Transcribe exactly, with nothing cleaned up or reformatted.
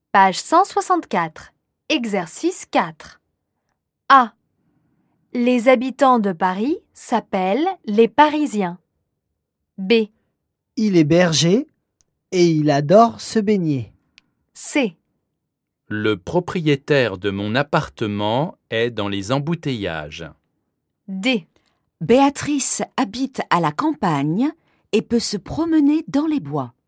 Page cent soixante-quatre. Exercice quatre. A. Les habitants de Paris s'appellent les Parisiens. B. Il est berger et il adore se baigner. C. Le propriétaire de mon appartement est dans les embouteillages. D. Béatrice habite à la campagne et peut se promener dans les bois.